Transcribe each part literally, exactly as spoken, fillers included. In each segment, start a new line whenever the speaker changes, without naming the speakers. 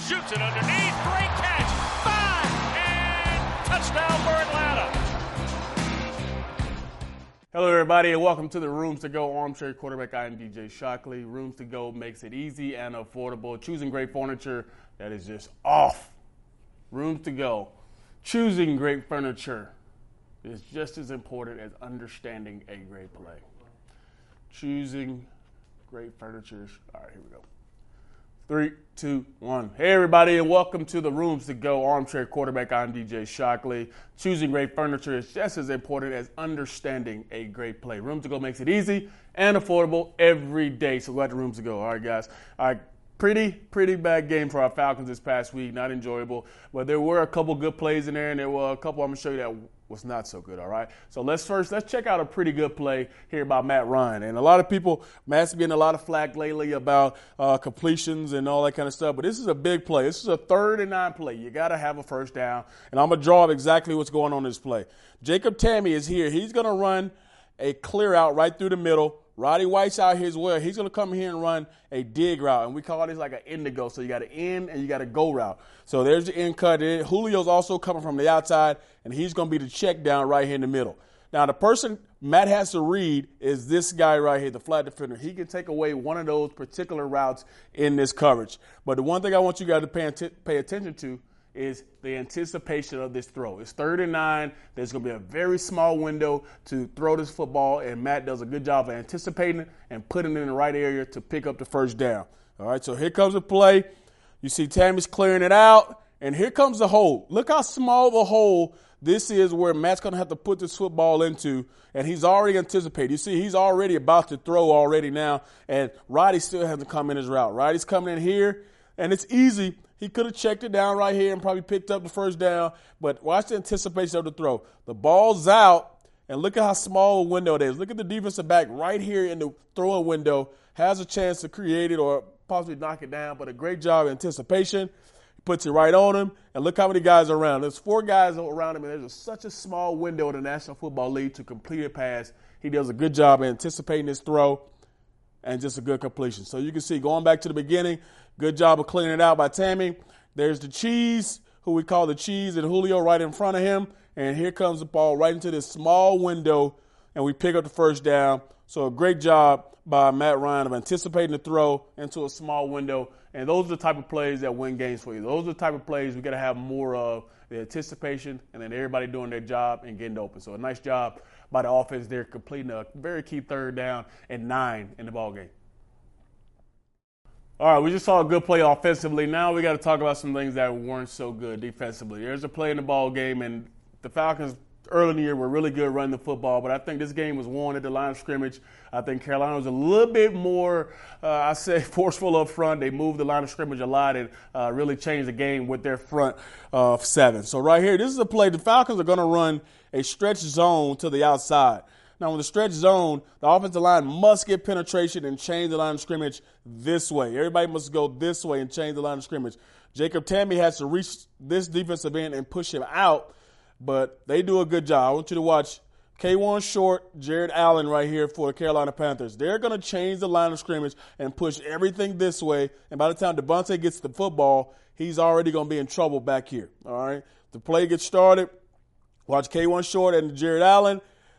Shoots it underneath. Great catch. Five. And touchdown for Atlanta.
Hello, everybody, and welcome to the Rooms to Go Armchair Quarterback. I am D J Shockley. Rooms to Go makes it easy and affordable. Choosing great furniture that is just off. Rooms to Go. Choosing great furniture is just as important as understanding a great play. Choosing great furniture. All right, here we go. Three, two, one. Hey, everybody, and welcome to the Rooms to Go Armchair Quarterback. I'm D J Shockley. Choosing great furniture is just as important as understanding a great play. Rooms to Go makes it easy and affordable every day. So glad the Rooms to Go. All right, guys. All right. Pretty, pretty bad game for our Falcons this past week. Not enjoyable. But there were a couple good plays in there, and there were a couple I'm going to show you that was not so good, all right? So let's first, let's check out a pretty good play here by Matt Ryan. And a lot of people, Matt's getting a lot of flack lately about uh, completions and all that kind of stuff. But this is a big play. This is a third and nine play. You got to have a first down. And I'm going to draw up exactly what's going on in this play. Jacob Tamme is here. He's going to run a clear out right through the middle. Roddy White's out here as well. He's going to come here and run a dig route, and we call this like an indigo. So you got an in and you got a go route. So there's the in cut. Julio's also coming from the outside, and he's going to be the check down right here in the middle. Now, the person Matt has to read is this guy right here, the flat defender. He can take away one of those particular routes in this coverage. But the one thing I want you guys to pay, pay attention to is the anticipation of this throw. It's third and nine. There's going to be a very small window to throw this football, and Matt does a good job of anticipating it and putting it in the right area to pick up the first down. All right, so here comes the play. You see Tammy's clearing it out, and here comes the hole. Look how small the hole this is where Matt's going to have to put this football into, and he's already anticipated. You see, he's already about to throw already now, and Roddy still hasn't come in his route. Roddy's coming in here, and it's easy. He could have checked it down right here and probably picked up the first down, but watch the anticipation of the throw. The ball's out, and look at how small a window it is. Look at the defensive back right here in the throwing window. Has a chance to create it or possibly knock it down, but a great job of anticipation. He puts it right on him, and look how many guys are around. There's four guys around him, and there's a, such a small window in the National Football League to complete a pass. He does a good job of anticipating this throw and just a good completion. So you can see, going back to the beginning, good job of cleaning it out by Tamme. There's the cheese, who we call the cheese, and Julio right in front of him. And here comes the ball right into this small window, and we pick up the first down. So a great job by Matt Ryan of anticipating the throw into a small window. And those are the type of plays that win games for you. Those are the type of plays we got to have more of, the anticipation, and then everybody doing their job and getting open. So a nice job by the offense there, completing a very key third down and nine in the ballgame. All right, we just saw a good play offensively. Now we got to talk about some things that weren't so good defensively. There's a play in the ball game, and the Falcons early in the year were really good running the football, but I think this game was won at the line of scrimmage. I think Carolina was a little bit more, uh, I say, forceful up front. They moved the line of scrimmage a lot and uh, really changed the game with their front of uh, seven. So right here, this is a play. The Falcons are going to run a stretch zone to the outside. Now, with the stretch zone, the offensive line must get penetration and change the line of scrimmage this way. Everybody must go this way and change the line of scrimmage. Jacob Tamme has to reach this defensive end and push him out, but they do a good job. I want you to watch K'Wan Short, Jared Allen right here for the Carolina Panthers. They're going to change the line of scrimmage and push everything this way, and by the time Devontae gets the football, he's already going to be in trouble back here. All right, the play gets started. Watch K'Wan Short and Jared Allen.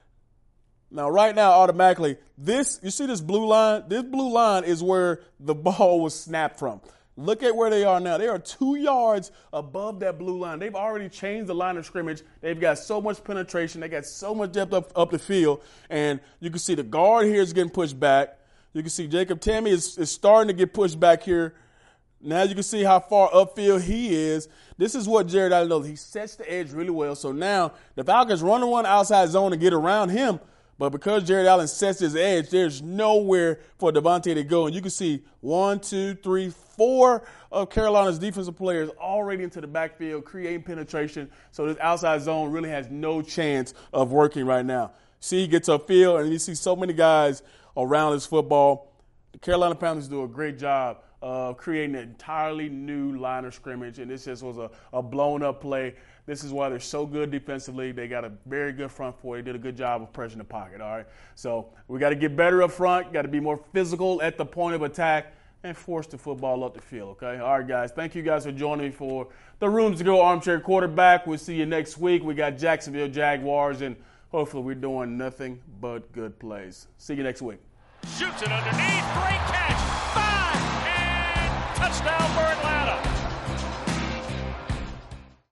Now, right now, automatically, this, you see this blue line? This blue line is where the ball was snapped from. Look at where they are now. They are two yards above that blue line. They've already changed the line of scrimmage. They've got so much penetration. They got so much depth up, up the field. And you can see the guard here is getting pushed back. You can see Jacob Tamme is, is starting to get pushed back here. Now you can see how far upfield he is. This is what Jared Allen knows. He sets the edge really well. So now the Falcons run one outside zone to get around him. But because Jared Allen sets his edge, there's nowhere for Devontae to go. And you can see one, two, three, four of Carolina's defensive players already into the backfield, creating penetration. So this outside zone really has no chance of working right now. See, he gets upfield, and you see so many guys around this football. The Carolina Panthers do a great job of creating an entirely new line of scrimmage, and this just was a, a blown-up play. This is why they're so good defensively. They got a very good front four. They did a good job of pressing the pocket, all right? So we got to get better up front, got to be more physical at the point of attack, and force the football up the field, okay? All right, guys. Thank you guys for joining me for the Rooms to Go Armchair Quarterback. We'll see you next week. We got Jacksonville Jaguars, and hopefully we're doing nothing but good plays. See you next week.
Shoots it underneath. Great catch. Five. And touchdown.